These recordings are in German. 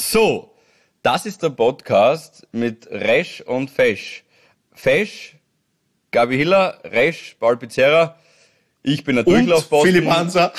So, das ist der Podcast mit Resch und Fesch. Fesch, Gabi Hiller, Resch, Paul Pizzerra. Ich bin ein Durchlaufposten. Philipp Hansa.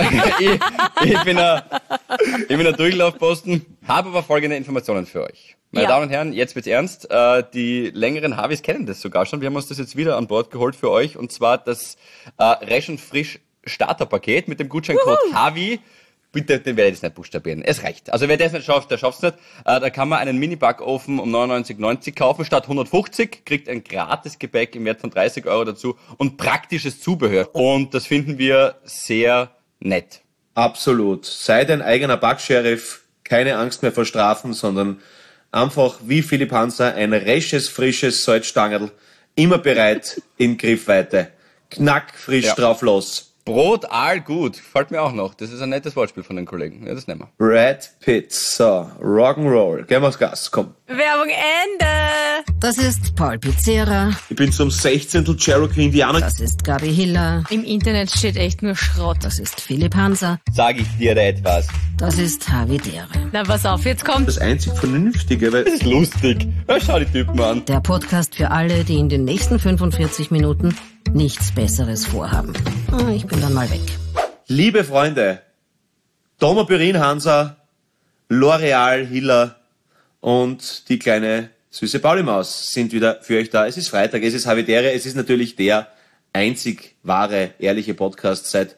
ich bin ein Durchlaufposten, habe aber folgende Informationen für euch. Meine Damen und Herren, jetzt wird's ernst. Die längeren Havis kennen das sogar schon. Wir haben uns das jetzt wieder an Bord geholt für euch. Und zwar das Resch und Frisch Starterpaket mit dem Gutscheincode HAVI. Bitte, den werde ich jetzt nicht buchstabieren. Es reicht. Also wer das nicht schafft, der schafft's nicht. Da kann man einen Mini-Backofen um 99,90 kaufen statt 150, kriegt ein gratis Gepäck im Wert von 30 € dazu und praktisches Zubehör. Und das finden wir sehr nett. Absolut. Sei dein eigener Backsheriff. Keine Angst mehr vor Strafen, sondern einfach wie Philipp Hansa ein resches, frisches Salzstangerl. Immer bereit in Griffweite. Knackfrisch drauf los. Brot, all gut. Gefällt mir auch noch. Das ist ein nettes Wortspiel von den Kollegen. Ja, das nehmen wir. Brad Pitt. So, Rock'n'Roll. Gehen wir aufs Gas. Komm. Werbung Ende. Das ist Paul Pizzerra. Ich bin zum 16. Cherokee Indianer. Das ist Gabi Hiller. Im Internet steht echt nur Schrott. Das ist Philipp Hansa. Sag ich dir da etwas? Das ist Havi Dere. Na, pass auf, jetzt kommt. Das einzig Vernünftige, weil Das ist lustig. Ja, schau die Typen an. Der Podcast für alle, die in den nächsten 45 Minuten nichts Besseres vorhaben. Ich bin dann mal weg. liebe Freunde, Doma Pyrin Hansa, L'Oreal Hiller und die kleine süße Pauli-Maus sind wieder für euch da. Es ist Freitag, es ist Havidere, es ist natürlich der einzig wahre, ehrliche Podcast seit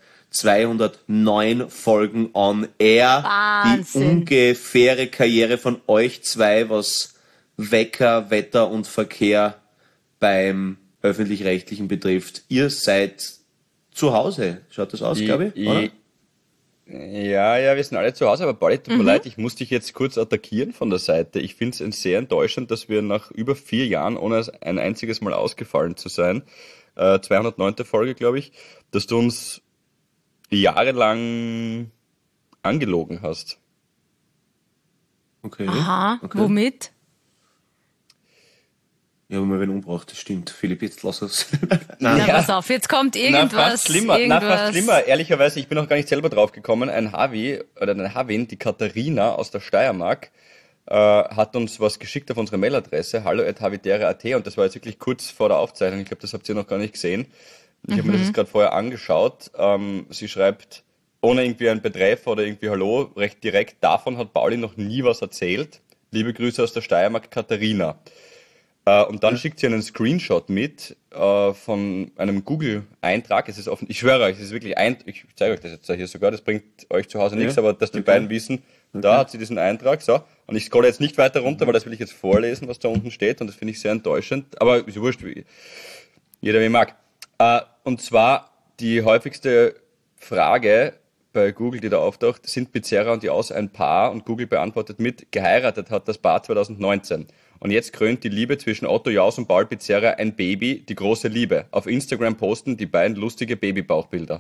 209 Folgen on air. Wahnsinn. Die ungefähre Karriere von euch zwei, was Wecker, Wetter und Verkehr beim Öffentlich-Rechtlichen betrifft. Ihr seid zu Hause. Schaut das aus, glaube ich, oder? Ja, wir sind alle zu Hause, aber Pauli, tut mir leid, ich muss dich jetzt kurz attackieren von der Seite. Ich finde es sehr enttäuschend, dass wir nach über 4 Jahren, ohne ein einziges Mal ausgefallen zu sein, 209. Folge, glaube ich, dass du uns jahrelang angelogen hast. Okay. Aha, okay. womit? Ja, wenn man wen umbraucht, das stimmt. Philipp, jetzt lass es. Na, Ja. pass auf, jetzt kommt irgendwas. Fast schlimmer. Ehrlicherweise, ich bin noch gar nicht selber drauf gekommen. Ein Havi, oder eine Havin, die Katharina aus der Steiermark, hat uns was geschickt auf unsere Mailadresse, hallo@havidere.at, und das war jetzt wirklich kurz vor der Aufzeichnung. Ich glaube, das habt ihr noch gar nicht gesehen. Ich habe mir das jetzt gerade vorher angeschaut. Sie schreibt, ohne irgendwie ein Betreff oder irgendwie Hallo, recht direkt, davon hat Pauli noch nie was erzählt. Liebe Grüße aus der Steiermark, Katharina. Und dann schickt sie einen Screenshot mit von einem Google-Eintrag. Es ist offen, ich schwöre euch, es ist wirklich ich zeige euch das jetzt hier sogar, das bringt euch zu Hause nichts, aber dass die beiden wissen, da hat sie diesen Eintrag, so. Und ich scrolle jetzt nicht weiter runter, weil das will ich jetzt vorlesen, was da unten steht, und das finde ich sehr enttäuschend, aber ist wurscht, jeder wie mag. Und zwar die häufigste Frage bei Google, die da auftaucht, sind Pizzerra und die Aus ein Paar, und Google beantwortet mit, geheiratet hat das Paar 2019. Und jetzt krönt die Liebe zwischen Otto Jaus und Paul Pizzerra ein Baby, die große Liebe. Auf Instagram posten die beiden lustige Babybauchbilder.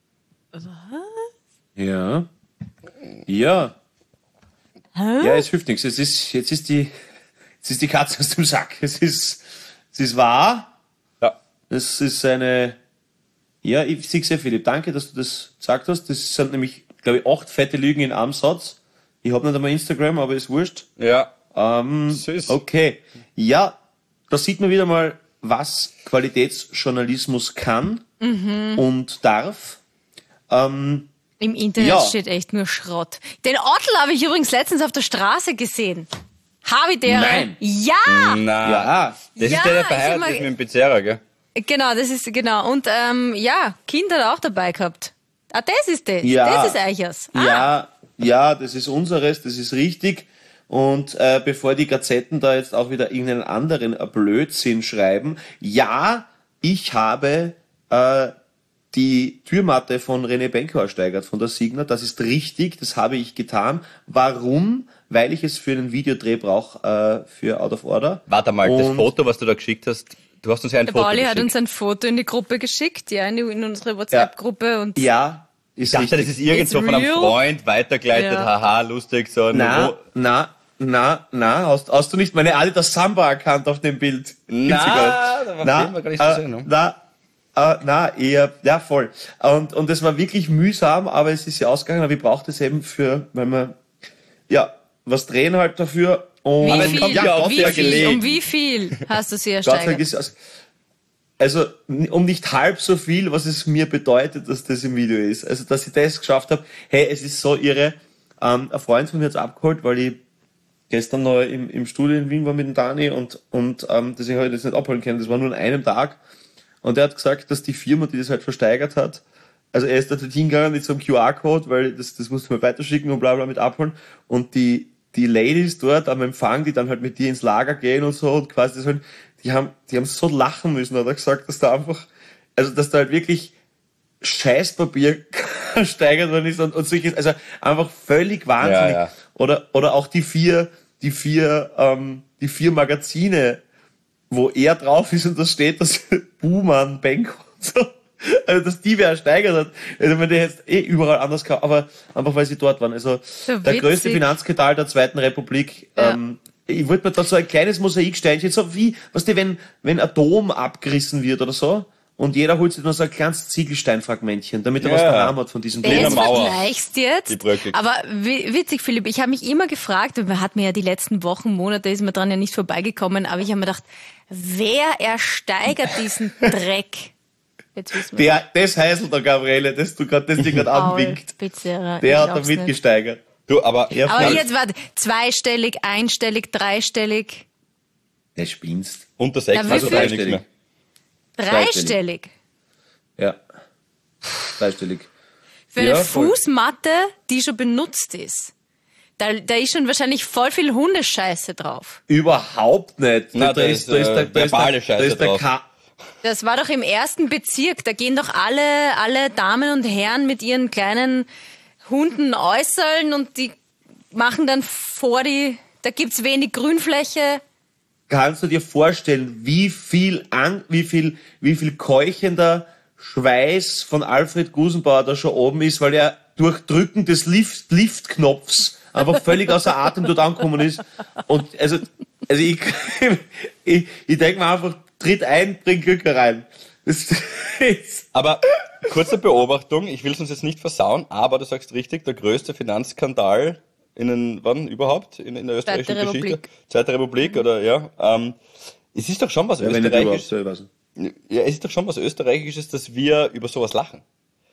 Ja. Ja. Ja, es hilft nichts. Jetzt ist die Katze aus dem Sack. Es ist wahr. Ja. Es ist ja, ich sehe sehr, Philipp. Danke, dass du das gesagt hast. Das sind nämlich, glaube ich, 8 fette Lügen in einem Satz. Ich habe nicht einmal Instagram, aber ist wurscht. Ja. Süß. Okay. Ja, da sieht man wieder mal, was Qualitätsjournalismus kann und darf. Im Internet steht echt nur Schrott. Den Ottel habe ich übrigens letztens auf der Straße gesehen. Havidere. Nein. Ja! Na, Ja. das Ja, ist der ich verheiratet sag mal- ist mit dem Pizzerra, gell? Genau, das ist, genau. Und, Kind hat er auch dabei gehabt. Ah, das ist das. Ja. Das ist Eichers. Ja, das ist unseres, das ist richtig. Und bevor die Gazetten da jetzt auch wieder irgendeinen anderen Blödsinn schreiben, ja, ich habe die Türmatte von René Benko ersteigert, von der Signa. Das ist richtig, das habe ich getan. Warum? Weil ich es für einen Videodreh brauche für Out of Order. Warte mal, das Und- Foto, was du da geschickt hast, du hast uns ja ein Der Foto Pauli geschickt. hat uns ein Foto in die Gruppe geschickt, ja, in unsere WhatsApp-Gruppe. Und Ja, ist Ich dachte, richtig. das ist irgend so It's von einem real? Freund weitergeleitet, Ja. haha, lustig, so. Na, hast du nicht meine Adidas Samba erkannt auf dem Bild? Na, da war wir gar nicht zu sehen, ne? Eher, ja, voll. Und es war wirklich mühsam, aber es ist ja ausgegangen, aber ich brauchte es eben weil man, ja, was drehen halt dafür. Und Aber es kommt ja auch sehr gelegen. Um wie viel hast du sie ersteigert? Also um nicht halb so viel, was es mir bedeutet, dass das im Video ist. Also dass ich das geschafft habe. Hey, es ist so irre. Ein Freund von mir hat es abgeholt, weil ich gestern noch im Studio in Wien war mit dem Dani und deswegen habe ich das nicht abholen können. Das war nur an einem Tag. Und er hat gesagt, dass die Firma, die das halt versteigert hat, also er ist da dorthin gegangen mit so einem QR-Code, weil das musste man weiterschicken und bla bla mit abholen. Und die Ladies dort am Empfang, die dann halt mit dir ins Lager gehen und so und quasi das halt, die haben so lachen müssen, hat er gesagt, dass da einfach, also dass da halt wirklich Scheißpapier steigert worden ist und solches, also einfach völlig wahnsinnig. Ja. Oder auch die vier Magazine, wo er drauf ist und da steht, dass Buhmann, Benko und so, also dass die wer ersteigert hat. Also wenn der jetzt überall anders kam, aber einfach weil sie dort waren. Also so der größte Finanzskandal der Zweiten Republik. Ja. Ich wollte mir da so ein kleines Mosaiksteinchen, so wie, weißt du, wenn ein Dom abgerissen wird oder so, und jeder holt sich nur so ein kleines Ziegelsteinfragmentchen, damit er was daheim hat von diesem Dom. Jetzt vergleichst jetzt. Die bröckelt. Aber witzig, Philipp, ich habe mich immer gefragt, und man hat mir ja die letzten Wochen, Monate, ist mir dran ja nicht vorbeigekommen, aber ich habe mir gedacht, wer ersteigert diesen Dreck? Jetzt wissen wir. Das heißt der Gabriele, das dir gerade anwinkt. Der hat da mitgesteigert. Du, aber jetzt warte, zweistellig, einstellig, dreistellig. Der spinnst. Unter 6 Na, also wie nichts mehr. Dreistellig. Ja. Dreistellig. Für eine Ja, voll. Fußmatte, die schon benutzt ist. Da ist schon wahrscheinlich voll viel Hundescheiße drauf. Überhaupt nicht. Na, da ist verbale Scheiße drauf. Das war doch im ersten Bezirk. Da gehen doch alle Damen und Herren mit ihren kleinen Hunden äußern und die machen dann da gibt's wenig Grünfläche. Kannst du dir vorstellen, wie viel keuchender Schweiß von Alfred Gusenbauer da schon oben ist, weil er durch Drücken des Liftknopfs einfach völlig außer Atem dort angekommen ist. Und also ich denke mir einfach, tritt ein, bring Glück herein. Aber kurze Beobachtung, ich will es uns jetzt nicht versauen, aber du sagst richtig, der größte Finanzskandal wann überhaupt in der österreichischen Geschichte? Zweite Republik oder ja. Es ist doch schon was Österreichisches. Ja, es ist doch schon was Österreichisches, dass wir über sowas lachen.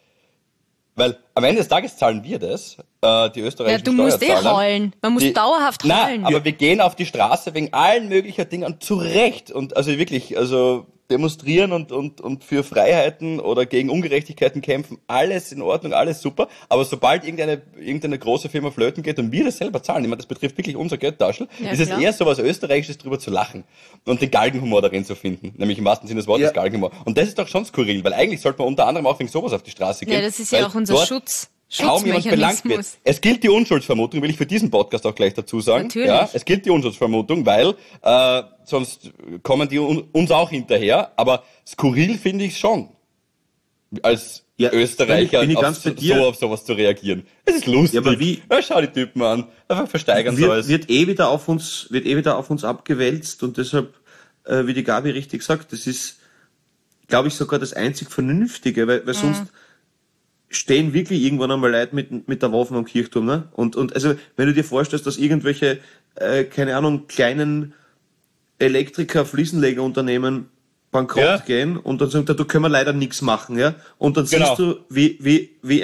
Weil am Ende des Tages zahlen wir das, die österreichischen Steuerzahler. Ja, du musst heulen. Man muss dauerhaft heulen. Aber wir gehen auf die Straße wegen allen möglichen Dingen zu Recht. Und also wirklich, demonstrieren und für Freiheiten oder gegen Ungerechtigkeiten kämpfen, alles in Ordnung, alles super. Aber sobald irgendeine große Firma flöten geht und wir das selber zahlen, ich meine, das betrifft wirklich unser Geldtaschel, ist es eher so was Österreichisches, drüber zu lachen und den Galgenhumor darin zu finden. Nämlich im wahrsten Sinne des Wortes Galgenhumor. Und das ist doch schon skurril, weil eigentlich sollte man unter anderem auch wegen sowas auf die Straße gehen. Ja, das ist ja auch unser kaum jemand belangt wird. Es gilt die Unschuldsvermutung, will ich für diesen Podcast auch gleich dazu sagen. Natürlich. Ja, es gilt die Unschuldsvermutung, weil sonst kommen die uns auch hinterher. Aber skurril finde ich schon, als Österreicher auf sowas zu reagieren. Es ist lustig. Ja, aber wie? Ja, schau die Typen an. Einfach versteigern soll. Wird wieder auf uns abgewälzt und deshalb, wie die Gabi richtig sagt, das ist, glaube ich, sogar das einzig Vernünftige, weil sonst stehen wirklich irgendwann einmal Leute mit der Waffe am Kirchturm, ne? Und also, wenn du dir vorstellst, dass irgendwelche, keine Ahnung, kleinen Elektriker, Fliesenlegerunternehmen bankrott gehen und dann sagen, da können wir leider nichts machen, ja? Und dann siehst du, wie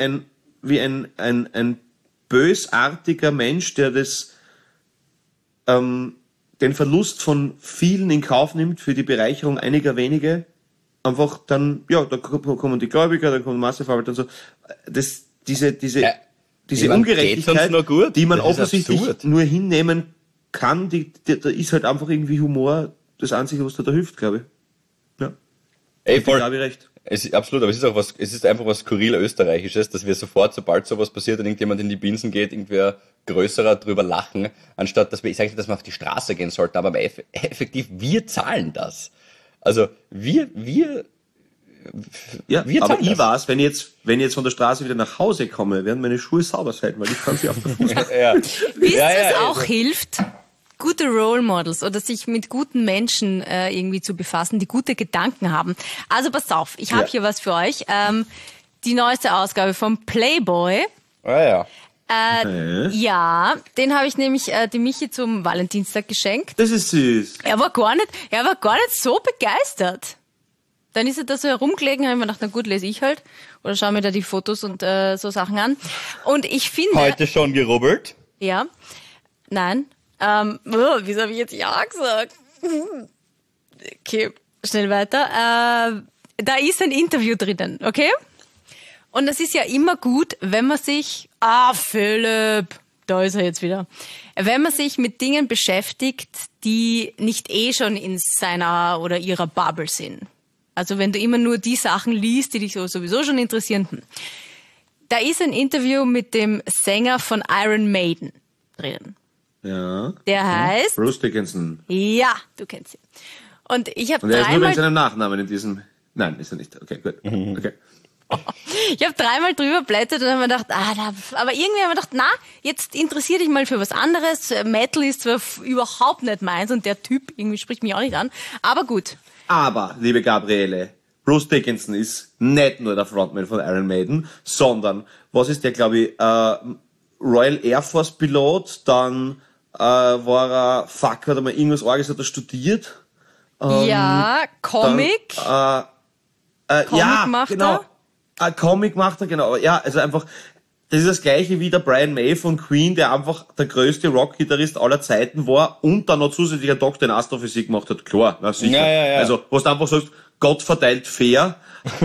ein bösartiger Mensch, der den Verlust von vielen in Kauf nimmt für die Bereicherung einiger wenige, einfach dann, da kommen die Gläubiger, dann kommen Masseverwalter und so. Diese Ungerechtigkeit, die man offensichtlich nur hinnehmen kann, da ist halt einfach irgendwie Humor das Einzige, was da hilft, glaube ich. Ja. Ey, voll. Da habe ich recht. Absolut, aber es ist einfach was skurril Österreichisches, dass wir sofort, sobald sowas passiert und irgendjemand in die Binsen geht, irgendwer größerer drüber lachen, anstatt ich sage nicht, dass wir auf die Straße gehen sollten, aber effektiv, wir zahlen das. Also wir aber ich weiß, wenn ich jetzt von der Straße wieder nach Hause komme, werden meine Schuhe sauber sein, weil ich kann sie auf der Fuß machen. Wisst ihr, es auch hilft, gute Role Models oder sich mit guten Menschen irgendwie zu befassen, die gute Gedanken haben. Also pass auf, ich habe hier was für euch. Die neueste Ausgabe vom Playboy. Ja, den habe ich nämlich die Michi zum Valentinstag geschenkt. Das ist süß. Er war gar nicht so begeistert. Dann ist er da so herumgelegen, habe ich mir gedacht, na gut, lese ich halt. Oder schaue mir da die Fotos und so Sachen an. Und ich finde... Heute schon gerubbelt? Ja. Nein. Wieso habe ich jetzt ja gesagt? Okay, schnell weiter. Da ist ein Interview drinnen, okay? Und das ist ja immer gut, wenn man sich... Philipp, da ist er jetzt wieder. Wenn man sich mit Dingen beschäftigt, die nicht schon in seiner oder ihrer Bubble sind. Also wenn du immer nur die Sachen liest, die dich sowieso schon interessieren. Da ist ein Interview mit dem Sänger von Iron Maiden drin. Ja. Der heißt... Bruce Dickinson. Ja, du kennst ihn. Und ich habe Und er ist nur dreimal... wegen seinem Nachnamen in diesem... Nein, ist er nicht. Okay, gut. Okay. Ich habe dreimal drüber blättert und habe mir gedacht, aber irgendwie habe ich mir gedacht, jetzt interessier dich mal für was anderes. Metal ist zwar überhaupt nicht meins und der Typ irgendwie spricht mich auch nicht an, aber gut. Aber, liebe Gabriele, Bruce Dickinson ist nicht nur der Frontman von Iron Maiden, sondern, was ist der, glaube ich, Royal Air Force Pilot, dann war er, hat er mal irgendwas Orges, hat er studiert. Ja, Comic. Dann, Comic ja, macht genau. Comic macht er, genau. Ja, also einfach, das ist das gleiche wie der Brian May von Queen, der einfach der größte Rock-Gitarrist aller Zeiten war und dann noch zusätzlich einen Doktor in Astrophysik gemacht hat. Klar, na sicher. Ja. Also, wo du einfach sagst, Gott verteilt fair.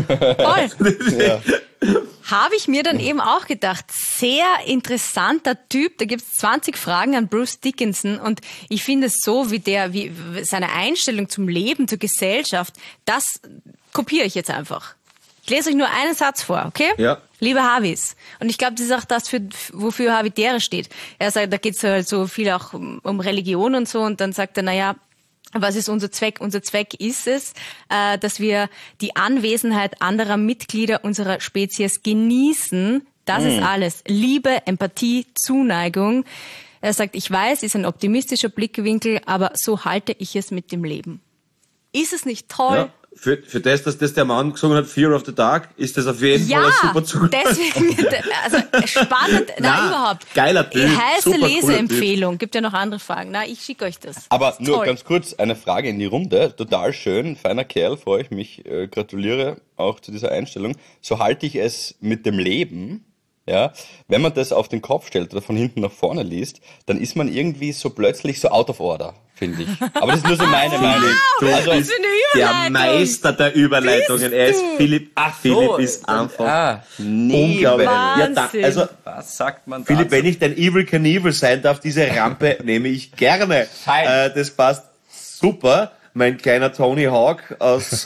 Voll. Ja. Habe ich mir dann eben auch gedacht, sehr interessanter Typ, da gibt's 20 Fragen an Bruce Dickinson und ich finde es so, wie seine Einstellung zum Leben, zur Gesellschaft, das kopiere ich jetzt einfach. Ich lese euch nur einen Satz vor, okay? Ja. Liebe Havis. Und ich glaube, das ist auch das, wofür Havidere steht. Er sagt, da geht's halt so viel auch um Religion und so und dann sagt er, naja, was ist unser Zweck? Unser Zweck ist es, dass wir die Anwesenheit anderer Mitglieder unserer Spezies genießen. Das ist alles. Liebe, Empathie, Zuneigung. Er sagt, ich weiß, ist ein optimistischer Blickwinkel, aber so halte ich es mit dem Leben. Ist es nicht toll? Ja. Für das, dass das der Mann gesungen hat, Fear of the Dark, ist das auf jeden Fall ein super Zug. Deswegen, also spannend, überhaupt. Geiler Typ, Heiße super cooler Leseempfehlung. Gibt ja noch andere Fragen. Ich schicke euch das. Aber nur Toll. ganz kurz, eine Frage in die Runde. Total schön, feiner Kerl, freue ich mich, gratuliere auch zu dieser Einstellung. So halte ich es mit dem Leben. Ja, wenn man das auf den Kopf stellt oder von hinten nach vorne liest, dann ist man irgendwie so plötzlich so out of order, finde ich. Aber das ist nur so meine Meinung. Du bist der Meister der Überleitungen. Er ist Philipp. Philipp ist einfach unglaublich. Wahnsinn. Also, Was sagt man da? Philipp, wenn ich dein Evil Knievel sein darf, diese Rampe nehme ich gerne. Fein. Das passt super. Mein kleiner Tony Hawk aus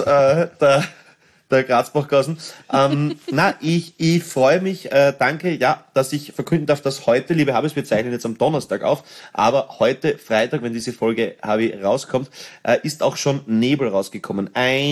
der Grazbachgassen. Ich freue mich, danke, dass ich verkünden darf, dass heute, liebe Habis, wir zeichnen jetzt am Donnerstag auf, aber heute, Freitag, wenn diese Folge Habi rauskommt, ist auch schon Nebel rausgekommen.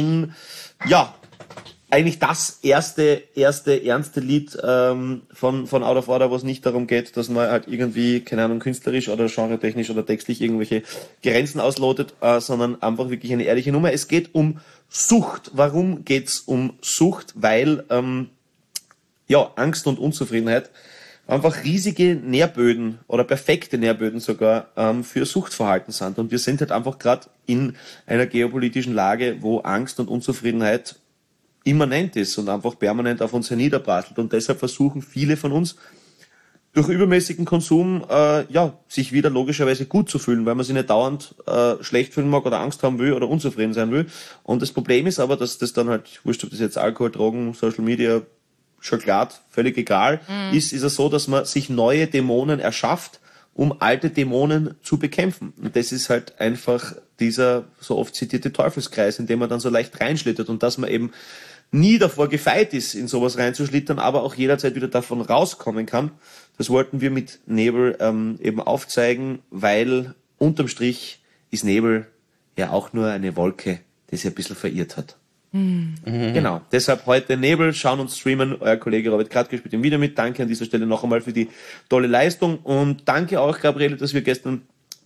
Eigentlich das erste ernste Lied von Out of Order, wo es nicht darum geht, dass man halt irgendwie, keine Ahnung, künstlerisch oder genretechnisch oder textlich irgendwelche Grenzen auslotet, sondern einfach wirklich eine ehrliche Nummer. Es geht um Sucht. Warum geht's um Sucht? Weil Angst und Unzufriedenheit einfach riesige Nährböden oder perfekte Nährböden sogar für Suchtverhalten sind. Und wir sind halt einfach gerade in einer geopolitischen Lage, wo Angst und Unzufriedenheit immanent ist und einfach permanent auf uns herniederprasselt. Und deshalb versuchen viele von uns durch übermäßigen Konsum sich wieder logischerweise gut zu fühlen, weil man sich nicht dauernd schlecht fühlen mag oder Angst haben will oder unzufrieden sein will. Und das Problem ist aber, dass das dann halt, wurscht ob das jetzt Alkohol, Drogen, Social Media, Schokolade, völlig egal, ist es so, dass man sich neue Dämonen erschafft, um alte Dämonen zu bekämpfen. Und das ist halt einfach dieser so oft zitierte Teufelskreis, in dem man dann so leicht reinschlittert und dass man eben nie davor gefeit ist, in sowas reinzuschlittern, aber auch jederzeit wieder davon rauskommen kann. Das wollten wir mit Nebel eben aufzeigen, weil unterm Strich ist Nebel ja auch nur eine Wolke, die sich ein bisschen verirrt hat. Genau, deshalb heute Nebel, schauen und streamen. Euer Kollege Robert Kratke spielt ihm wieder mit. Danke an dieser Stelle noch einmal für die tolle Leistung und danke auch, Gabriele, dass wir gestern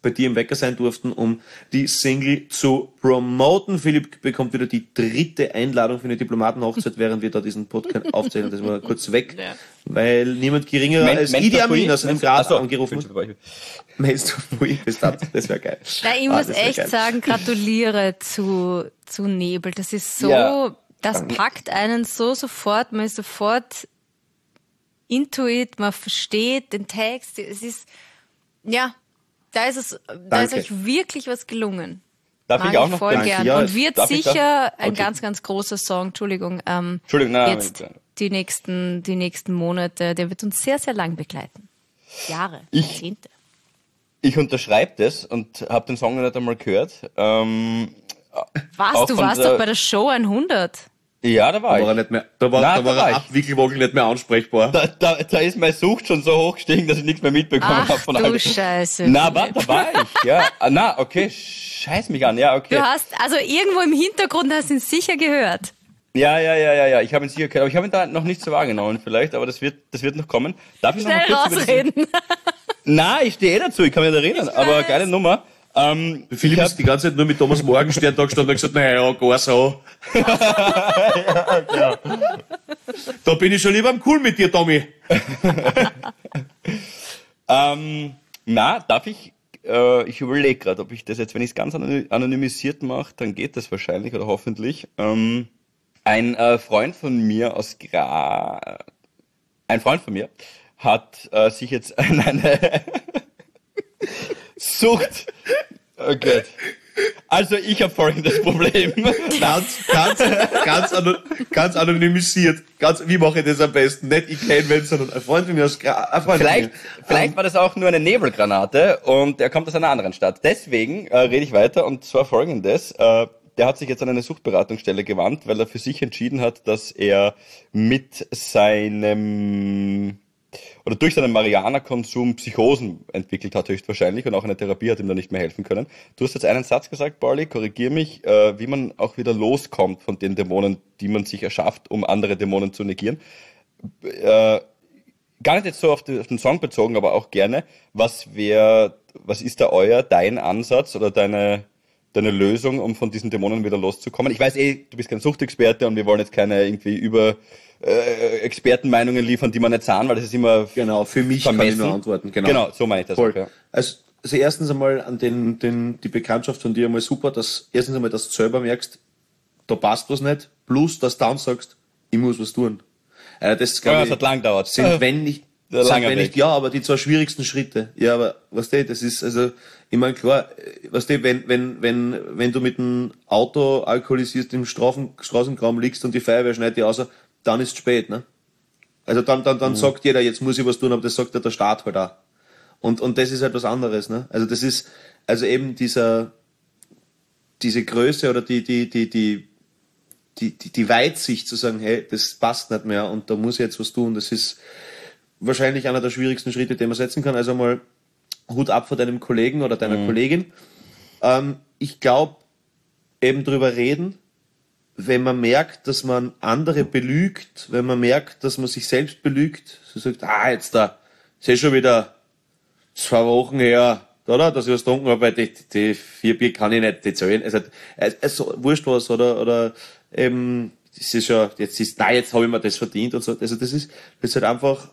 bei dir im Wecker sein durften, um die Single zu promoten. Philipp bekommt wieder die 3. Einladung für eine Diplomatenhochzeit, während wir da diesen Podcast aufzeichnen. Das war kurz weg, weil niemand geringer als Idi Amin aus einem Grad angerufen hat. Das wäre geil. Na, ich muss echt sagen, gratuliere zu Nebel. Das ist so, das packt einen so sofort, man ist sofort into it, man versteht den Text. Es ist, da ist euch wirklich was gelungen. Darf ich auch noch voll gern. Ja, und wird sicher ein ganz, ganz großer Song, Entschuldigung, jetzt die nächsten Monate, der wird uns sehr, sehr lang begleiten. Jahre, Jahrzehnte. Ich unterschreibe das und habe den Song noch nicht einmal gehört. Was? Du warst doch bei der Show 100. Ja, da war ich. Da war er ab Wickelwockel nicht mehr ansprechbar. Da ist meine Sucht schon so hoch gestiegen, dass ich nichts mehr mitbekommen habe von allem. Du Scheiße. Da war ich, ja. Okay, scheiß mich an, ja, okay. Du hast, also irgendwo im Hintergrund hast du ihn sicher gehört. Ja, ich habe ihn sicher gehört, aber ich habe ihn da noch nicht so wahrgenommen vielleicht, aber das wird noch kommen. Darf ich noch schnell mal kurz rausreden. Nein, ich stehe dazu, ich kann mich nicht erinnern, aber geile Nummer. Philipp ist die ganze Zeit nur mit Thomas Morgenstern da gestanden und gesagt, naja, gar so. Da bin ich schon lieber am Cool mit dir, Tommy. Darf ich, ich überlege gerade, ob ich das jetzt, wenn ich es ganz anonymisiert mache, dann geht das wahrscheinlich oder hoffentlich. Ein Freund von mir hat sich jetzt eine Sucht. Oh Gott. Also ich habe folgendes Problem. Ganz anonymisiert. Wie mache ich das am besten? Nicht ich kenne wen, sondern ein Freund von mir aus Vielleicht war das auch nur eine Nebelgranate und er kommt aus einer anderen Stadt. Deswegen rede ich weiter und zwar folgendes. Der hat sich jetzt an eine Suchtberatungsstelle gewandt, weil er für sich entschieden hat, dass er mit durch seinen Marihuana-Konsum Psychosen entwickelt hat, höchstwahrscheinlich, und auch eine Therapie hat ihm da nicht mehr helfen können. Du hast jetzt einen Satz gesagt, Pauli, korrigier mich, wie man auch wieder loskommt von den Dämonen, die man sich erschafft, um andere Dämonen zu negieren. Gar nicht jetzt so auf den Song bezogen, aber auch gerne. Was ist da dein Ansatz oder deine Lösung, um von diesen Dämonen wieder loszukommen? Ich weiß du bist kein Suchtexperte und wir wollen jetzt keine irgendwie Expertenmeinungen liefern, die man nicht sahen, weil das ist immer genau, für mich vermessen. Kann ich nur antworten. Genau, so meine ich das. Voll. Auch, ja. Also erstens einmal an die Bekanntschaft von dir einmal super, dass du selber merkst, da passt was nicht, plus dass du dann sagst, ich muss was tun. Das hat lang gedauert. Aber die 2 schwierigsten Schritte. Ja, aber das ist, also, ich meine, klar, wenn du mit dem Auto alkoholisiert im Straßengraben liegst und die Feuerwehr schneidet dich raus, dann ist es spät, ne? Also dann sagt jeder, jetzt muss ich was tun, aber das sagt ja der Staat halt auch. Und das ist halt was anderes, ne? Also das ist, also eben diese Größe oder die Weitsicht zu sagen, hey, das passt nicht mehr und da muss ich jetzt was tun, das ist wahrscheinlich einer der schwierigsten Schritte, den man setzen kann. Also mal Hut ab vor deinem Kollegen oder deiner Kollegin. Ich glaube, eben drüber reden, wenn man merkt, dass man andere belügt, wenn man merkt, dass man sich selbst belügt, so sagt, jetzt ist schon wieder 2 Wochen her, oder, dass ich was getrunken habe, weil die 4 Bier kann ich nicht zählen. Also wurscht was, oder eben, das ist ja, jetzt habe ich mir das verdient und so. Also das ist halt einfach,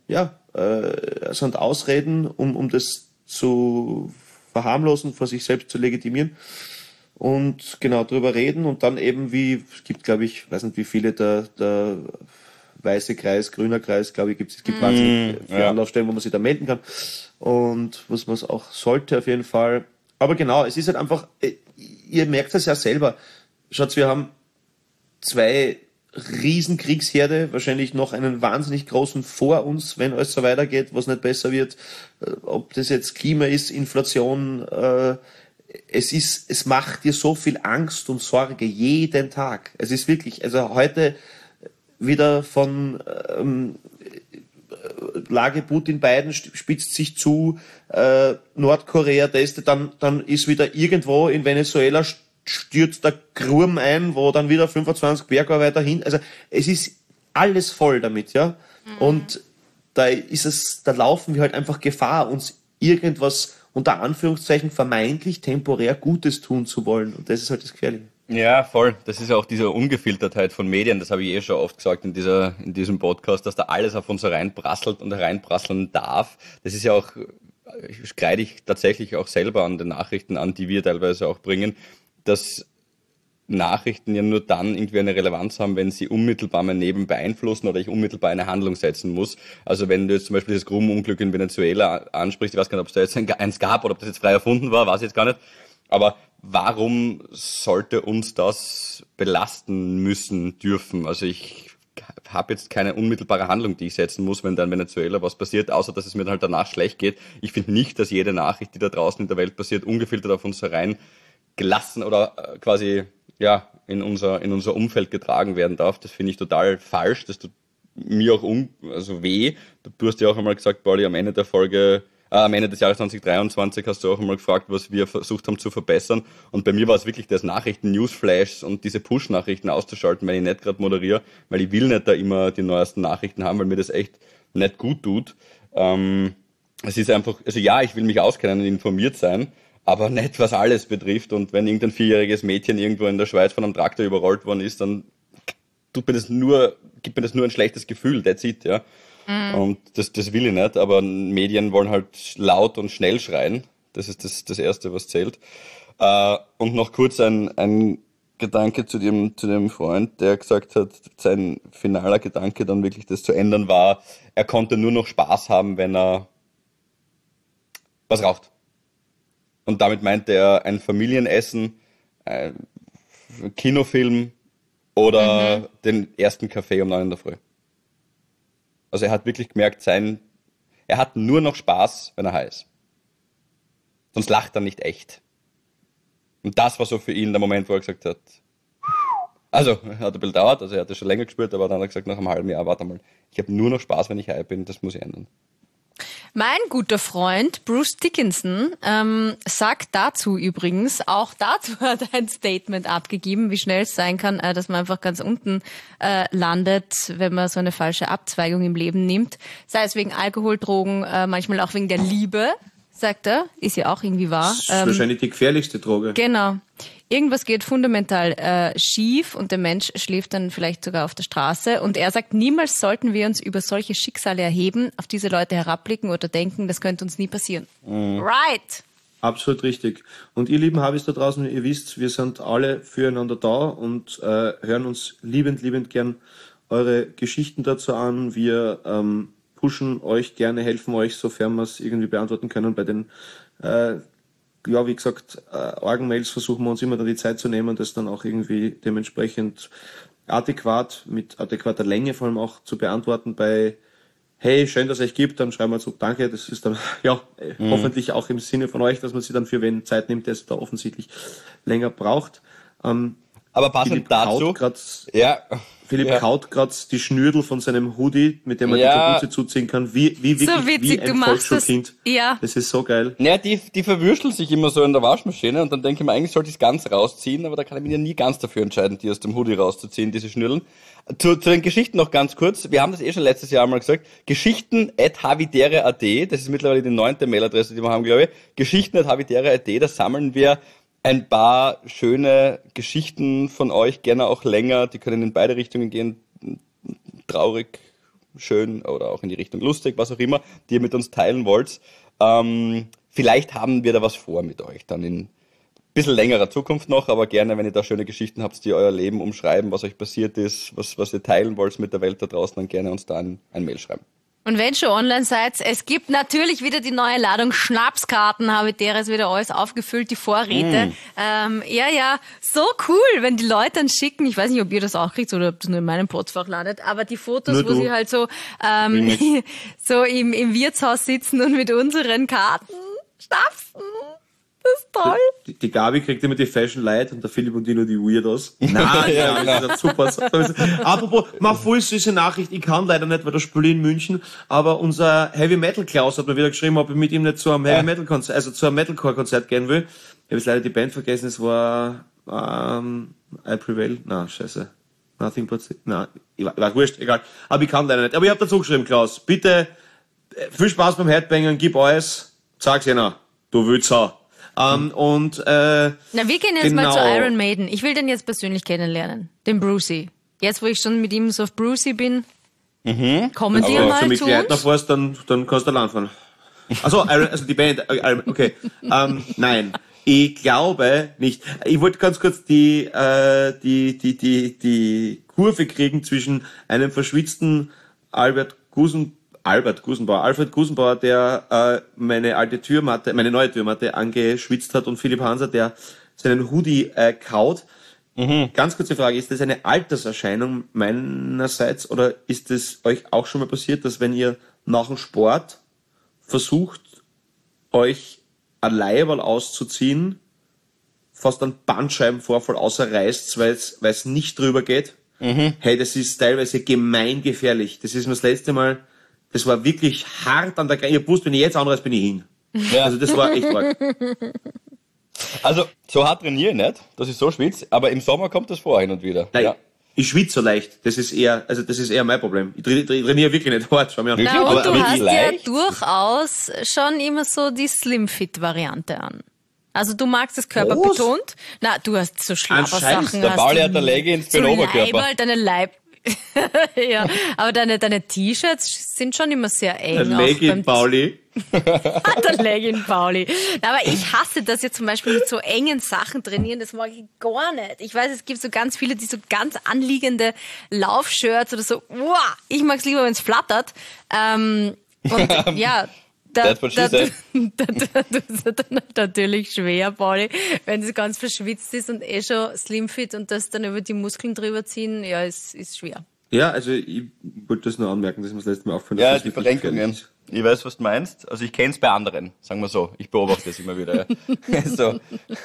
sind Ausreden, um das zu verharmlosen, vor sich selbst zu legitimieren. Und genau drüber reden und dann eben es gibt, glaube ich, weiß nicht wie viele, der weiße Kreis, grüner Kreis, glaube ich, es gibt wahnsinnig viele Anlaufstellen, wo man sich da melden kann und was man auch sollte auf jeden Fall. Aber genau, es ist halt einfach, ihr merkt das ja selber. Schaut, wir haben 2 Riesenkriegsherde, wahrscheinlich noch einen wahnsinnig großen vor uns, wenn alles so weitergeht, was nicht besser wird. Ob das jetzt Klima ist, Inflation, es macht dir so viel Angst und Sorge jeden Tag. Es ist wirklich, also heute wieder von Lage Putin Biden spitzt sich zu, Nordkorea, dann ist wieder irgendwo in Venezuela stürzt der Grum ein, wo dann wieder 25 Bergarbeiter hin. Also es ist alles voll damit, ja. Und da laufen wir halt einfach Gefahr, uns unter Anführungszeichen vermeintlich temporär Gutes tun zu wollen. Und das ist halt das Gefährliche. Ja, voll. Das ist ja auch diese Ungefiltertheit von Medien, das habe ich schon oft gesagt in diesem Podcast, dass da alles auf uns hereinprasselt und hereinprasseln darf. Das ist ja auch, kreide ich tatsächlich auch selber an den Nachrichten an, die wir teilweise auch bringen, dass Nachrichten ja nur dann irgendwie eine Relevanz haben, wenn sie unmittelbar mein Leben beeinflussen oder ich unmittelbar eine Handlung setzen muss. Also wenn du jetzt zum Beispiel das Grubenunglück in Venezuela ansprichst, ich weiß gar nicht, ob es da jetzt eins gab oder ob das jetzt frei erfunden war, weiß ich jetzt gar nicht. Aber warum sollte uns das belasten müssen dürfen? Also ich habe jetzt keine unmittelbare Handlung, die ich setzen muss, wenn da in Venezuela was passiert, außer dass es mir dann halt danach schlecht geht. Ich finde nicht, dass jede Nachricht, die da draußen in der Welt passiert, ungefiltert auf uns hereingelassen oder quasi in unser Umfeld getragen werden darf. Das finde ich total falsch. Das tut mir auch weh. Du hast ja auch einmal gesagt, Pauli, am Ende des Jahres 2023 hast du auch einmal gefragt, was wir versucht haben zu verbessern. Und bei mir war es wirklich das Nachrichten-Newsflash und diese Push-Nachrichten auszuschalten, wenn ich nicht gerade moderiere, weil ich will nicht da immer die neuesten Nachrichten haben, weil mir das echt nicht gut tut. Es ist einfach, also ja, ich will mich auskennen und informiert sein, aber nicht, was alles betrifft. Und wenn irgendein 4-jähriges Mädchen irgendwo in der Schweiz von einem Traktor überrollt worden ist, dann gibt mir das nur ein schlechtes Gefühl, that's it, ja. Und das will ich nicht, aber Medien wollen halt laut und schnell schreien. Das ist das Erste, was zählt. Und noch kurz ein Gedanke zu dem Freund, der gesagt hat, sein finaler Gedanke dann wirklich das zu ändern war, er konnte nur noch Spaß haben, wenn er was raucht. Und damit meinte er ein Familienessen, ein Kinofilm oder den ersten Kaffee um 9 in der Früh. Also er hat wirklich gemerkt, er hat nur noch Spaß, wenn er high ist. Sonst lacht er nicht echt. Und das war so für ihn der Moment, wo er gesagt hat, also er hat ein bisschen gedauert, also er hat das schon länger gespürt, aber dann hat er gesagt, nach einem halben Jahr, warte mal, ich habe nur noch Spaß, wenn ich high bin, das muss ich ändern. Mein guter Freund Bruce Dickinson sagt dazu übrigens, auch dazu hat er ein Statement abgegeben, wie schnell es sein kann, dass man einfach ganz unten landet, wenn man so eine falsche Abzweigung im Leben nimmt. Sei es wegen Alkohol, Drogen, manchmal auch wegen der Liebe, sagt er. Ist ja auch irgendwie wahr. Das ist wahrscheinlich die gefährlichste Droge. Genau. Irgendwas geht fundamental schief und der Mensch schläft dann vielleicht sogar auf der Straße. Und er sagt, niemals sollten wir uns über solche Schicksale erheben, auf diese Leute herabblicken oder denken, das könnte uns nie passieren. Right! Absolut richtig. Und ihr lieben Habis da draußen, ihr wisst, wir sind alle füreinander da und hören uns liebend gern eure Geschichten dazu an. Wir pushen euch gerne, helfen euch, sofern wir es irgendwie beantworten können bei den wie gesagt, Orgenmails versuchen wir uns immer dann die Zeit zu nehmen, das dann auch irgendwie dementsprechend adäquat, mit adäquater Länge vor allem auch zu beantworten. Bei hey, schön, dass es euch gibt, dann schreiben wir so, danke, das ist dann hoffentlich auch im Sinne von euch, dass man sich dann für wen Zeit nimmt, der es da offensichtlich länger braucht. Aber passend dazu, Philipp kaut gerade die Schnürdel von seinem Hoodie, mit dem man die Kapuze zuziehen kann, wie wirklich so witzig, wie ein Volksschulkind. Ja. Das ist so geil. Naja, die verwürscheln sich immer so in der Waschmaschine und dann denke ich mir, eigentlich sollte ich es ganz rausziehen, aber da kann ich mich ja nie ganz dafür entscheiden, die aus dem Hoodie rauszuziehen, diese Schnürdeln. Zu den Geschichten noch ganz kurz. Wir haben das schon letztes Jahr mal gesagt. Geschichten@havidere.at, das ist mittlerweile die 9. Mailadresse, die wir haben, glaube ich. Geschichten@havidere.at, da sammeln wir ein paar schöne Geschichten von euch, gerne auch länger. Die können in beide Richtungen gehen. Traurig, schön oder auch in die Richtung lustig, was auch immer, die ihr mit uns teilen wollt. Vielleicht haben wir da was vor mit euch, dann in ein bisschen längerer Zukunft noch, aber gerne, wenn ihr da schöne Geschichten habt, die euer Leben umschreiben, was euch passiert ist, was ihr teilen wollt mit der Welt da draußen, dann gerne uns da ein Mail schreiben. Und wenn schon online seid, es gibt natürlich wieder die neue Ladung Schnapskarten, Habitäre ist wieder alles aufgefüllt, die Vorräte. So cool, wenn die Leute dann schicken, ich weiß nicht, ob ihr das auch kriegt oder ob das nur in meinem Postfach landet, aber die Fotos, wo sie halt so so im Wirtshaus sitzen und mit unseren Karten schnapsen. Das ist toll. Die Gabi kriegt immer die Fashion Light und der Philipp und die nur die Weirdos. Nein, das ist super. Apropos, mal voll süße Nachricht. Ich kann leider nicht, weil das Spiel in München, aber unser Heavy Metal Klaus hat mir wieder geschrieben, ob ich mit ihm nicht zu einem Heavy Metal Konzert, also zu einem Metalcore Konzert gehen will. Ich habe jetzt leider die Band vergessen, es war I Prevail. Na, scheiße. Nothing but... Na, war wurscht, egal. Aber ich kann leider nicht. Aber ich habe dazu geschrieben, Klaus, bitte viel Spaß beim Headbangern, gib alles, sag's ja noch. Du willst auch. Und Na, wir gehen jetzt mal genau. zu Iron Maiden. Ich will den jetzt persönlich kennenlernen. Den Brucey. Jetzt, wo ich schon mit ihm so auf Brucey bin, kommen die Aber mal wenn du zu mit Gleitner uns. fährst, dann kannst du allein fahren. Also die Band, okay. Nein, ich glaube nicht. Ich wollte ganz kurz die Kurve kriegen zwischen einem verschwitzten Alfred Gusenbauer, der meine neue Türmatte angeschwitzt hat, und Philipp Hanser, der seinen Hoodie kaut. Ganz kurze Frage, ist das eine Alterserscheinung meinerseits oder ist es euch auch schon mal passiert, dass wenn ihr nach dem Sport versucht, euch ein Leiberl auszuziehen, fast einen Bandscheibenvorfall außerreißt, weil es nicht drüber geht? Hey, das ist teilweise gemeingefährlich. Das ist mir das letzte Mal, das war wirklich hart an der Grenze. Ihr wusst, wenn ich jetzt anreise, bin ich hin. Ja. Also das war echt arg. Also, so hart trainiere ich nicht, dass ich so schwitze, aber im Sommer kommt das vor hin und wieder. Nein, Ja. ich schwitze so leicht. Das ist eher mein Problem. Ich trainiere wirklich nicht hart. Schau mir an. Na, und Aber du wie hast ja leicht? durchaus schon immer so die Slim-Fit-Variante an. Also du magst es körperbetont. Na, du hast so schlaffe Anscheinend. Sachen. Der hast Pauli du hat eine Leggings für so den Oberkörper. Leiberl, deine ja, aber deine T-Shirts sind schon immer sehr eng. Ein auch Leggy beim Pauli. Der Legging Pauli. Aber ich hasse das ja zum Beispiel mit so engen Sachen trainieren, das mag ich gar nicht. Ich weiß, es gibt so ganz viele, die so ganz anliegende Laufshirts oder so. Uah, ich mag es lieber, wenn es flattert. Und ja, That's what she said. das ist dann natürlich schwer, Pauli, wenn es ganz verschwitzt ist und schon slimfit und das dann über die Muskeln drüber ziehen, ja, ist schwer. Ja, also ich wollte das nur anmerken, dass mir das letzte Mal aufgefallen Ja, ist. die Verrenkungen. Ich weiß, was du meinst. Also ich kenne es bei anderen, sagen wir so. Ich beobachte das immer wieder. Ja. So.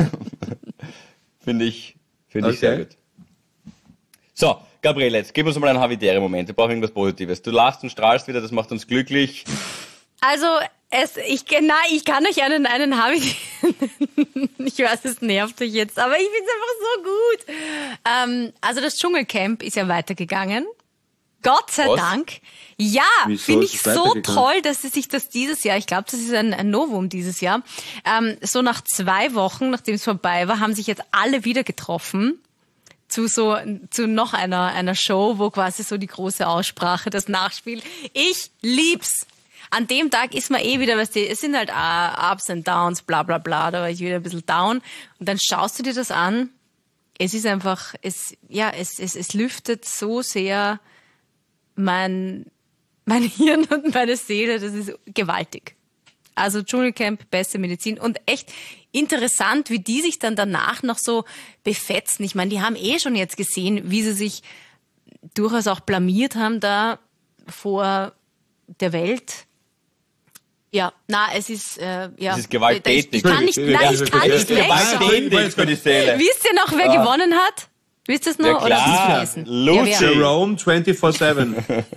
Finde ich sehr gut. So, Gabriele, jetzt gib uns mal einen Havidere-Moment. Wir brauchen irgendwas Positives. Du lachst und strahlst wieder, das macht uns glücklich. Also, ich kann euch einen habe ich. Ich weiß, es nervt euch jetzt, aber ich finde es einfach so gut. Also das Dschungelcamp ist ja weitergegangen. Gott sei Was? Dank. Ja, Wieso finde ist ich es so weitergegangen? toll, dass sie sich das dieses Jahr, ich glaube, das ist ein Novum dieses Jahr, so nach 2 Wochen, nachdem es vorbei war, haben sich jetzt alle wieder getroffen. Zu noch einer Show, wo quasi so die große Aussprache, das Nachspiel. Ich lieb's. An dem Tag ist man wieder, weißt du, es sind halt Ups and Downs, bla bla bla, da war ich wieder ein bisschen down. Und dann schaust du dir das an. Es ist einfach, es lüftet so sehr mein Hirn und meine Seele, das ist gewaltig. Also Dschungelcamp, beste Medizin und echt interessant, wie die sich dann danach noch so befetzen. Ich meine, die haben schon jetzt gesehen, wie sie sich durchaus auch blamiert haben da vor der Welt. Ja, es ist, ja. Es ist gewalttätig. Ich kann nicht wegschauen. Gewalttätig für die Seele. Wisst ihr noch, wer gewonnen hat? Wisst ihr es noch? Ja, Oder habt ihr es klar. vergessen? Lucy. Ja, wer? Jerome 24/7.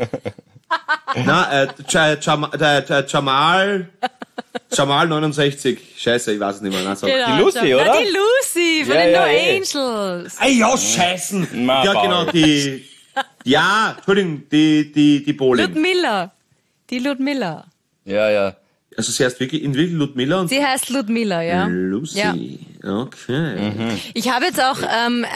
Jamal 69. Scheiße, ich weiß es nicht mehr. Nein, sag. Genau, Die Lucy, Na, oder? die Lucy von Ja, den ja, No eh. Angels. Ey, ja, scheißen! Ma, Ja, Paul. genau, Entschuldigung, die Bolin. Ludmilla. Ja. Also sie heißt wirklich Ludmilla und Sie heißt Ludmilla, ja. Lucy. Ja. Okay. Ich habe jetzt auch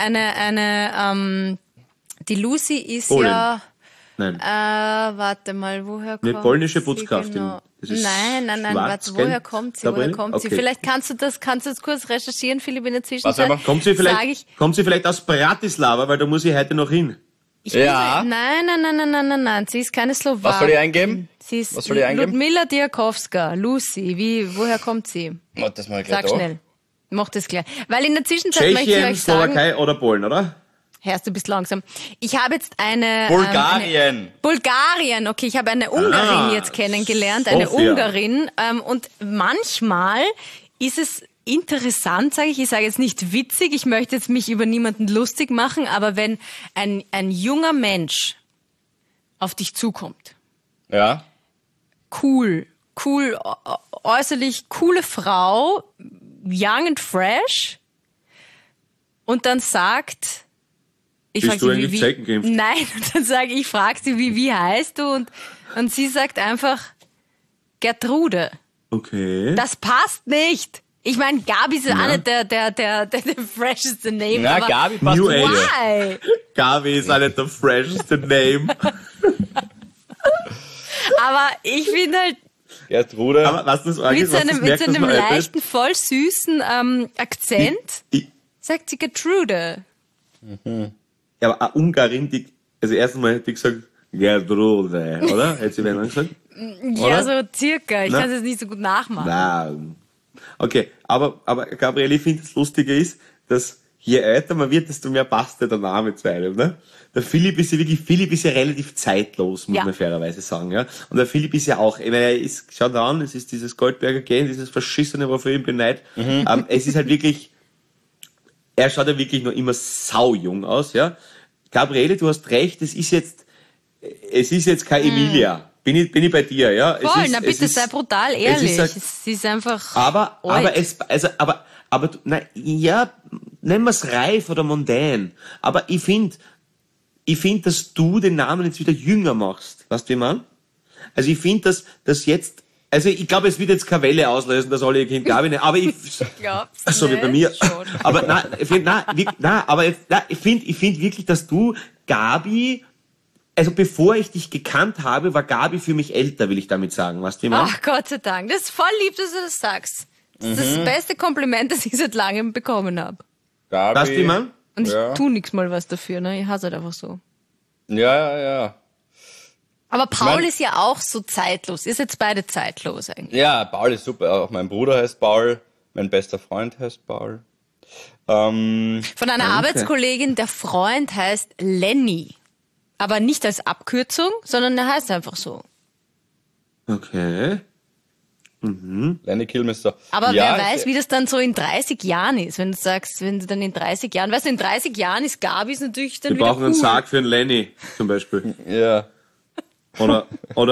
die Lucy ist Polen. ja, Nein. warte mal, woher kommt Eine polnische sie Putzkraftin. genau? Das ist Nein, schwarz, warte, woher gell? kommt sie? Gabriele? Woher kommt sie? Okay. Vielleicht kannst du das kurz recherchieren, Philipp, in der Zwischenzeit. Was aber? Kommt sie Sag ich, vielleicht aus Bratislava, weil da muss ich heute noch hin. Ja. Nein, sie ist keine Slowakin. Was soll ich eingeben? Sie ist Was soll ich eingeben? Ludmilla Diakowska, Lucy. Woher kommt sie? Warte, das mal gleich Sag da. schnell. Mach das gleich. Weil in der Zwischenzeit möchte ich Tschechien, euch sagen, Slowakei oder Polen, oder? hörst du bist langsam. Ich habe jetzt eine Bulgarien. Bulgarien, okay, ich habe eine Ungarin jetzt kennengelernt, eine Sofia. Ungarin. Und manchmal ist es interessant, sage ich sage jetzt nicht witzig, ich möchte jetzt mich über niemanden lustig machen, aber wenn ein junger Mensch auf dich zukommt, Ja. cool, äußerlich coole Frau, young and fresh, und dann sagt, ich Bist frag du sie, eigentlich zeitengeimpft? Nein, und dann sage ich, frag sie, wie heißt du? Und sie sagt einfach Gertrude. Okay. Das passt nicht. Ich meine, Gabi ist auch nicht der fresheste Name. Na, aber Gabi passt New zu Age. dir. why? Gabi ist auch nicht der fresheste Name. Aber ich finde halt, Gertrude. Aber was das arg mit ist, was das seinem merkt, dass man älter ist? leichten, voll süßen Akzent sagt sie Gertrude. Ja, aber eine Ungarin, die, also erstens mal hätte ich gesagt, Gertrude, oder? Hätte sie wen gesagt? Ja, so circa. Ich Na? kann es jetzt nicht so gut nachmachen. Nein. Okay, aber Gabriele, ich finde, das Lustige ist, dass je älter man wird, desto mehr passt der Name zu einem, ne? Der Philipp ist ja relativ zeitlos, muss man fairerweise sagen, ja. Und der Philipp ist ja auch, ich meine, schaut an, es ist dieses Goldberger Gen, dieses Verschissene, wofür ich ihn beneid. Es ist halt wirklich, er schaut ja wirklich noch immer saujung aus, ja. Gabriele, du hast recht, es ist jetzt keine Emilia. Bin ich bei dir, ja? Voll, na bitte, sei brutal ehrlich. Es ist einfach nennen wir es reif oder mondän. Aber ich finde, dass du den Namen jetzt wieder jünger machst. Weißt du, wie ich meine? Also ich finde, dass jetzt, also ich glaube, es wird jetzt keine Welle auslösen, dass alle ihr Kind Gabi nennen, aber ich, glaub's so wie bei mir. schon. Aber ich finde wirklich, dass du Gabi, also bevor ich dich gekannt habe, war Gabi für mich älter, will ich damit sagen. Weißt du, wie ich meine? Ach Gott sei Dank, das ist voll lieb, dass du das sagst. Das ist das beste Kompliment, das ich seit langem bekommen habe. Gabi. Weißt du, wie ich meine? Und ich tu nix mal was dafür, ne? Ich hasse halt einfach so. Ja. Aber Paul Mein- ist ja auch so zeitlos. Ihr seid beide zeitlos eigentlich. Ja, Paul ist super. Auch mein Bruder heißt Paul. Mein bester Freund heißt Paul. Von einer Arbeitskollegin, der Freund heißt Lenny. Aber nicht als Abkürzung, sondern er heißt einfach so. Okay. Lenny Kilmister. Aber ja, wer weiß, wie das dann so in 30 Jahren ist, wenn du sagst, wenn du dann in 30 Jahren, weißt du, in 30 Jahren ist Gabis natürlich dann Wir wieder brauchen cool. einen Sarg für einen Lenny, zum Beispiel. Ja. Oder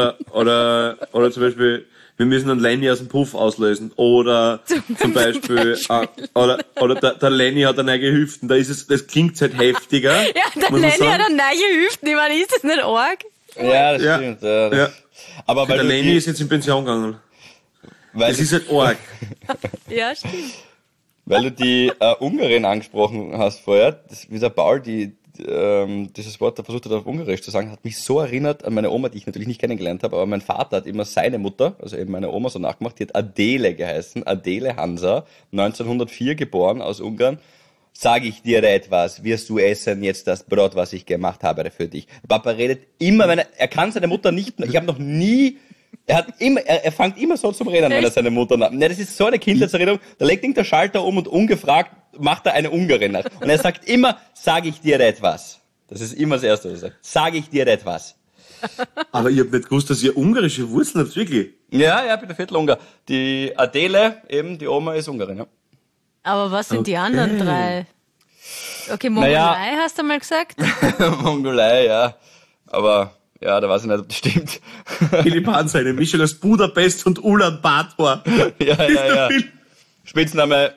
zum Beispiel, wir müssen einen Lenny aus dem Puff auslösen. Oder zum Beispiel. Oder der Lenny hat eine neue Hüften. Das klingt halt heftiger. Ja, der muss man Lenny sagen. hat eine neue Hüften, ich meine, ist das nicht arg? Ja, das Ja. stimmt. Ja, Ja. Aber weil Der du Lenny die, ist jetzt in Pension gegangen. weil, Das ist halt arg. Ja, stimmt. weil du die Ungarin angesprochen hast vorher, wie der Paul dieses Wort da versucht hat auf Ungarisch zu sagen, hat mich so erinnert an meine Oma, die ich natürlich nicht kennengelernt habe, aber mein Vater hat immer seine Mutter, also eben meine Oma so nachgemacht, die hat Adele geheißen, Adele Hansa, 1904 geboren aus Ungarn. Sage ich dir etwas, wirst du essen jetzt das Brot, was ich gemacht habe für dich. Papa redet immer, er kann seine Mutter nicht, ich habe noch nie, er fängt immer so zum Reden, wenn er seine Mutter nach. Ne, das ist so eine Kindheitserinnerung, da legt ihn der Schalter um und ungefragt macht er eine Ungarin nach. Und er sagt immer, sage ich dir etwas. Das ist immer das Erste, was er sagt. Sage ich dir etwas. Aber ich hab nicht gewusst, dass ihr ungarische Wurzeln habt, wirklich. Ja, bitte Viertelungar. Die Adele, eben, die Oma ist Ungarin, ja. Aber was sind die anderen drei? Okay, Mongolei hast du mal gesagt? Mongolei, ja. Aber, ja, da weiß ich nicht, ob das stimmt. Philipp Hansa, eine Mischung aus Budapest und Ulaanbaatar. Ja. Spitzname,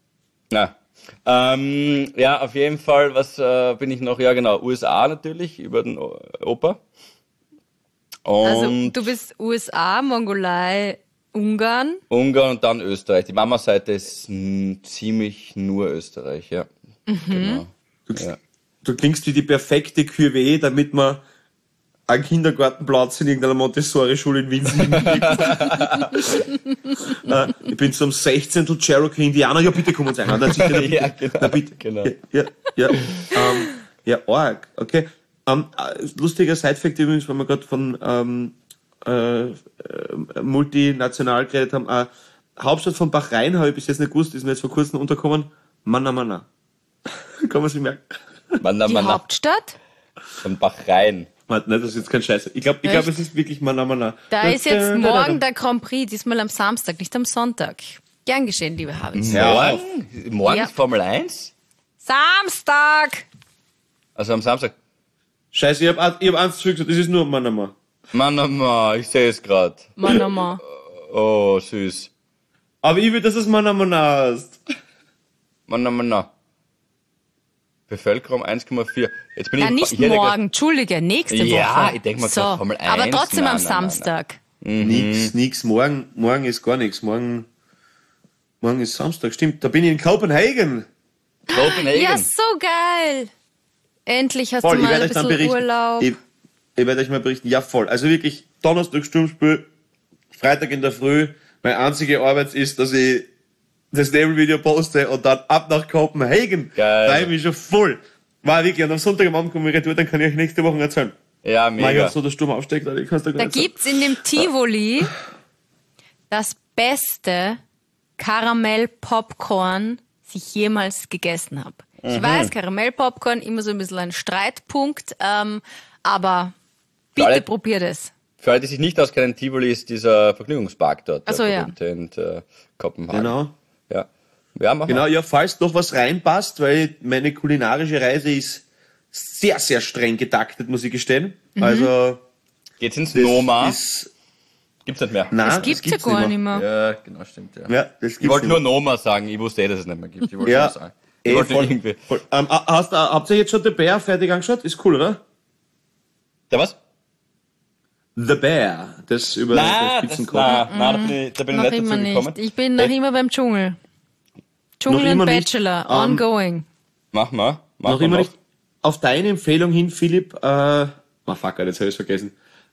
ja, auf jeden Fall, was bin ich noch? Ja, genau, USA natürlich, über den Opa. Und Also du bist USA, Mongolei, Ungarn. Ungarn und dann Österreich. Die Mama-Seite ist ziemlich nur Österreich, ja. Genau. Ja. Du klingst wie die perfekte Cuvée, damit man einen Kindergartenplatz in irgendeiner Montessori-Schule in Wien kriegt. Ich bin zum 16. Cherokee Indianer. Ja, bitte komm uns ein. Ja, genau. Na, bitte. Genau. Ja, arg. Okay. Lustiger Side-Fact übrigens, weil wir gerade von multinational geredet haben. Hauptstadt von Bahrain habe ich bis jetzt nicht gewusst, ist mir jetzt vor kurzem untergekommen. Manamana. Kann man sich merken. Die Hauptstadt? Von Bahrain. Warte, ne, das ist jetzt kein Scheiß. Ich glaube, es ist wirklich Manamana. Da ist jetzt morgen der Grand Prix, diesmal am Samstag, nicht am Sonntag. Gern geschehen, liebe Habits. Morgen Ja. ist Formel 1? Samstag! Also am Samstag. Scheiße, ich hab eins zurückgesagt, das ist nur Manama. Manama, ich sehe es gerade. Manama. Oh, süß. Aber ich will, dass es Manamana heißt. Manama. Bevölkerung 1,4. Jetzt bin Ja, ich nicht ich hätte morgen, entschuldige, nächste Woche. Ja, ich denk mal so, grad Formel 1. aber trotzdem am Nein. Samstag. Nix. Morgen ist gar nichts. Morgen ist Samstag, stimmt. Da bin ich in Copenhagen. Ja, so geil. Endlich hast Voll, du ich mal werde ein euch dann bisschen berichten. Urlaub. Ich werde euch mal berichten. Ja, voll. Also wirklich, Donnerstag Sturmspiel, Freitag in der Früh. Meine einzige Arbeit ist, dass ich das Nebelvideo poste und dann ab nach Kopenhagen. Geil. Freue mich schon voll. War wirklich. Und am Sonntag am Abend komme ich retour, dann kann ich euch nächste Woche erzählen. Ja, Mein mega. Gott, so der Sturm aufsteckt, Alter, ich kann's dir gar Da nicht sagen. gibt's in dem Tivoli das beste Karamell-Popcorn, das ich jemals gegessen habe. Ich weiß, Karamell-Popcorn, immer so ein bisschen ein Streitpunkt, aber bitte alle- probiert es. Für alle, die sich nicht auskennen, Tivoli ist dieser Vergnügungspark dort. Ach so, der ja. berühmte in Kopenhagen. Genau. Ja. Ja, machen Genau, wir. ja, falls noch was reinpasst, weil meine kulinarische Reise ist sehr, sehr streng getaktet, muss ich gestehen. Also, Geht's ins das Noma? ist, Gibt's nicht mehr. nein, Das gibt's ja gar nicht mehr. Ja, genau, stimmt, ja. Ja, das Ich gibt's wollte nicht nur Noma sagen, ich wusste dass es nicht mehr gibt. Ich wollte Ja, nur sagen. Ich wollte voll, irgendwie. voll. Habt ihr jetzt schon The Bear fertig angeschaut? Ist cool, oder? Der was? The Bear, das über Nein, Spitzenkopf. da bin ich Noch nicht dazu immer gekommen. nicht. Ich bin noch immer beim Dschungel. Dschungel Noch und immer nicht. Bachelor, ongoing. Mach mal. Noch immer nicht. Auf deine Empfehlung hin, Philipp, fuck, Alter, jetzt habe ich vergessen.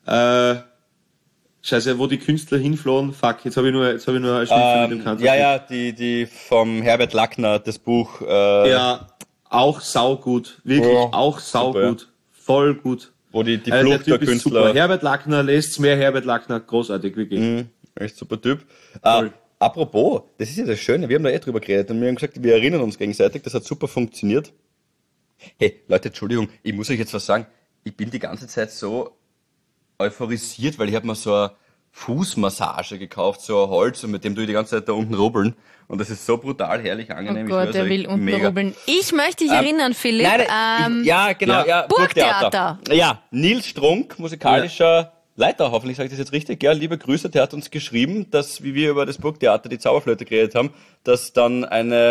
Scheiße, wo die Künstler hinflohen, fuck, jetzt habe ich nur ein Schnittfilm mit dem Kanzler. Ja, die vom Herbert Lackner, das Buch. Ja, auch saugut. Wirklich, Ja, auch saugut. super, Voll gut. Wo die Der Flucht der Typ ist super. Künstler. Herbert Lackner, lest mehr Herbert Lackner, großartig, wirklich. Echt super Typ. Voll. Apropos, das ist ja das Schöne, wir haben da drüber geredet und wir haben gesagt, wir erinnern uns gegenseitig, das hat super funktioniert. Hey, Leute, Entschuldigung, ich muss euch jetzt was sagen. Ich bin die ganze Zeit so euphorisiert, weil ich habe mir so eine Fußmassage gekauft, so ein Holz, und mit dem tue ich die ganze Zeit da unten rubbeln. Und das ist so brutal herrlich Oh angenehm. Gott, ich er schwör's will euch, unten mega. rubbeln. Ich möchte dich erinnern, Philipp. Ja, genau, ja. ja, Burgtheater. Ja, Nils Strunk, musikalischer Leiter, hoffentlich sage ich das jetzt richtig. Ja, liebe Grüße, der hat uns geschrieben, dass, wie wir über das Burgtheater, die Zauberflöte geredet haben, dass dann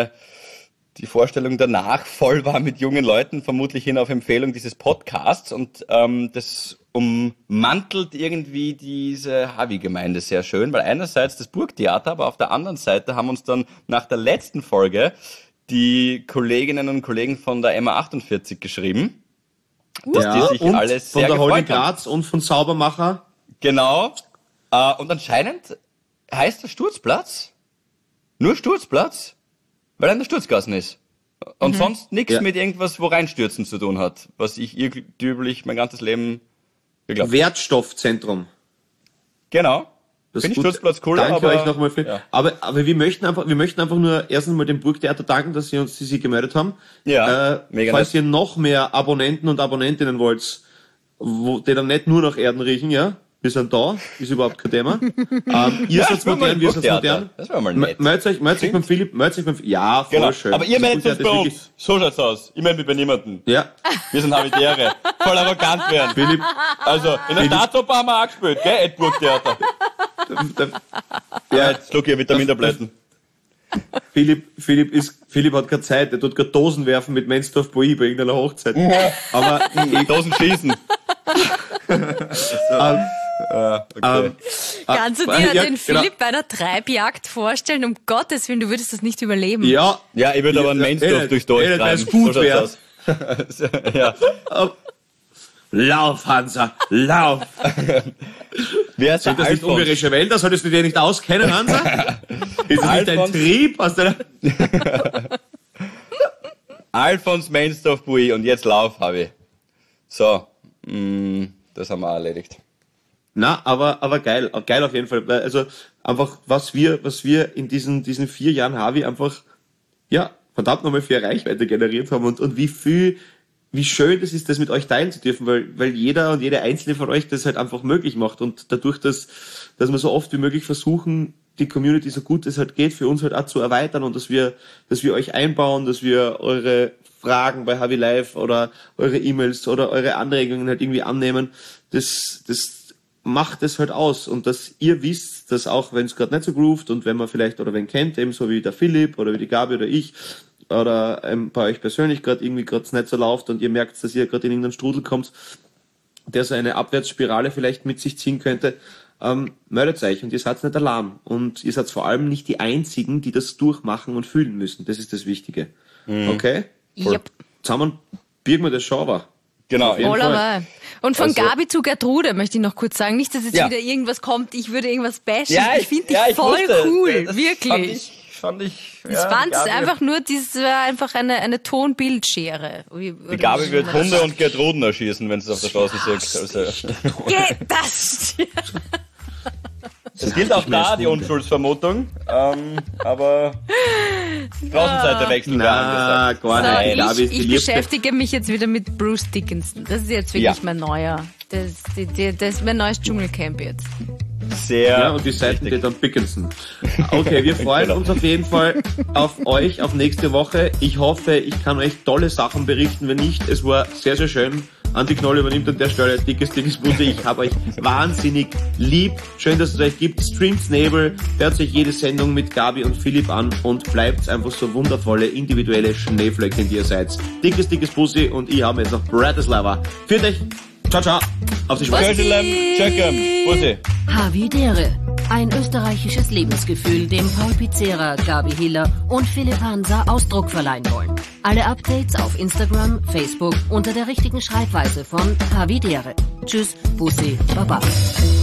die Vorstellung danach voll war mit jungen Leuten, vermutlich hin auf Empfehlung dieses Podcasts, und das ummantelt irgendwie diese Havi-Gemeinde sehr schön, weil einerseits das Burgtheater, aber auf der anderen Seite haben uns dann nach der letzten Folge die Kolleginnen und Kollegen von der MA48 geschrieben, dass die sich und alle von sehr der Holde gefreut haben. Graz und von Saubermacher. Genau. Und anscheinend heißt der Sturzplatz nur Sturzplatz, weil er in der Sturzgassen ist. Und sonst nichts Ja. mit irgendwas, wo reinstürzen zu tun hat, was ich üblich mein ganzes Leben geglaubt habe. Wertstoffzentrum. Genau. Das Finde ist ich gut. Sturzplatz cool, Danke aber euch nochmal für. ja. Aber wir möchten einfach nur erstens mal dem Burgtheater danken, dass sie sich gemeldet haben. Ja, mega falls nett. ihr noch mehr Abonnenten und Abonnentinnen wollt, die dann nicht nur nach Erden riechen, ja, wir sind da, ist überhaupt kein Thema. Ihr seid das wäre mal modern, ein wir sind Burgtheater. modern. Das wäre mal nett. Meldet euch beim Philipp, ja, voll Genau. schön. Aber ihr Das meldet uns Burgtheater bei ist wirklich- uns. So schaut's aus. Ich melde mich bei niemandem. Ja, Wir sind Habitäre. Voll arrogant werden. Philipp, Also, in der Staatsoper haben wir auch gespielt, gell? Ed Burgtheater. Ja, jetzt schluck ich Vitamintabletten. Philipp hat keine Zeit, er tut gerade Dosen werfen mit Mensdorf Boi bei irgendeiner Hochzeit. Aber Dosen schießen. Okay. Kannst du dir ja, den genau. Philipp bei einer Treibjagd vorstellen? Um Gottes Willen, du würdest das nicht überleben. ja, Ja, ich würde aber einen Mainsdorf durchs Dorf weil treiben. es gut So wäre. schaut's aus. Ja. Lauf, Hansa, lauf. Wer ist der Sind das nicht Alfons? ungarische Wälder? Solltest du dir nicht auskennen, Hansa? Ist das nicht dein Alfons. Trieb? Aus deiner Alfons Mainsdorf Bui, und jetzt lauf, habe ich. So, das haben wir auch erledigt. Na, aber geil auf jeden Fall. Also einfach, was wir in diesen 4 Jahren Havi einfach, ja, verdammt nochmal für Reichweite generiert haben und wie schön das ist, das mit euch teilen zu dürfen, weil jeder und jede einzelne von euch das halt einfach möglich macht, und dadurch, dass wir so oft wie möglich versuchen, die Community so gut es halt geht, für uns halt auch zu erweitern, und dass wir euch einbauen, dass wir eure Fragen bei Havi Live oder eure E-Mails oder eure Anregungen halt irgendwie annehmen, das macht es halt aus, und dass ihr wisst, dass auch wenn es gerade nicht so groovt und wenn man vielleicht oder wenn kennt, eben so wie der Philipp oder wie die Gabi oder ich oder bei euch persönlich gerade irgendwie gerade nicht so läuft und ihr merkt, dass ihr gerade in irgendeinen Strudel kommt, der so eine Abwärtsspirale vielleicht mit sich ziehen könnte, meldet euch und ihr seid nicht allein. Und ihr seid vor allem nicht die Einzigen, die das durchmachen und fühlen müssen. Das ist das Wichtige. Okay? Yep. Zusammen birgen wir das schon aber. Genau. Auf jeden Fall. Und von Also- Gabi zu Gertrude möchte ich noch kurz sagen. Nicht, dass jetzt Ja. wieder irgendwas kommt, ich würde irgendwas bashen. Ja, ich finde dich ich voll wusste, cool, das wirklich. Fand ich Das fand einfach nur, das war einfach eine Tonbildschere. Die Gabi wird Hunde und Gertruden erschießen, wenn sie es auf der Straße sieht. Also, Das das gilt auch da, die Unschuldsvermutung. Aber Straßenseite wechseln wir Na, an. gar So, nicht. Die Gabi ist die ich Liebste. beschäftige mich jetzt wieder mit Bruce Dickinson. Das ist jetzt wirklich Ja. mein neuer. Das ist mein neues Dschungelcamp jetzt. Sehr. Ja, und die Seiten steht dann Dickinson. Okay, wir freuen Genau. uns auf jeden Fall auf euch, auf nächste Woche. Ich hoffe, ich kann euch tolle Sachen berichten. Wenn nicht, es war sehr, sehr schön. Andi Knoll übernimmt an der Stelle dickes Bude. Ich habe euch wahnsinnig lieb. Schön, dass es euch gibt. Streamt Nebel, hört sich jede Sendung mit Gabi und Philipp an und bleibt einfach so wundervolle, individuelle Schneeflöckchen, die ihr seid. Dickes Bussi und ich habe jetzt noch Bratislava. Führt euch. Ciao, ciao. Auf die Schweiz. Tschösselem, Tschöckem, Bussi. Havidere. Ein österreichisches Lebensgefühl, dem Paul Pizzera, Gabi Hiller und Philipp Hansa Ausdruck verleihen wollen. Alle Updates auf Instagram, Facebook unter der richtigen Schreibweise von Havidere. Tschüss, Bussi, Baba.